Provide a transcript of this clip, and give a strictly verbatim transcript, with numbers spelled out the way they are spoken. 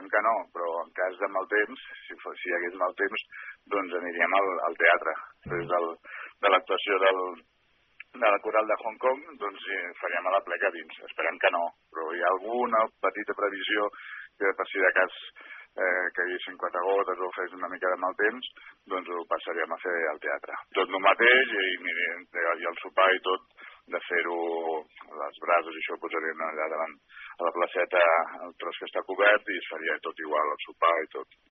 pensem que no, però en cas de mal temps, si, fos, si hi hagués mal temps, doncs aniríem al, al teatre. Des del, de l'actuació del, de la coral de Hong Kong, doncs eh, faríem a la pleca dins. Esperem que no, però hi ha alguna petita previsió que per si de cas eh, que hi haguessin quatre gotes o fes una mica de mal temps, doncs ho passaríem a fer al teatre. Tot el mateix, i, miri, i el sopar i tot, de fer-ho, les brases i això ho posarien allà davant a la placeta, el tros que està cobert, i es faria tot igual, el sopar i tot.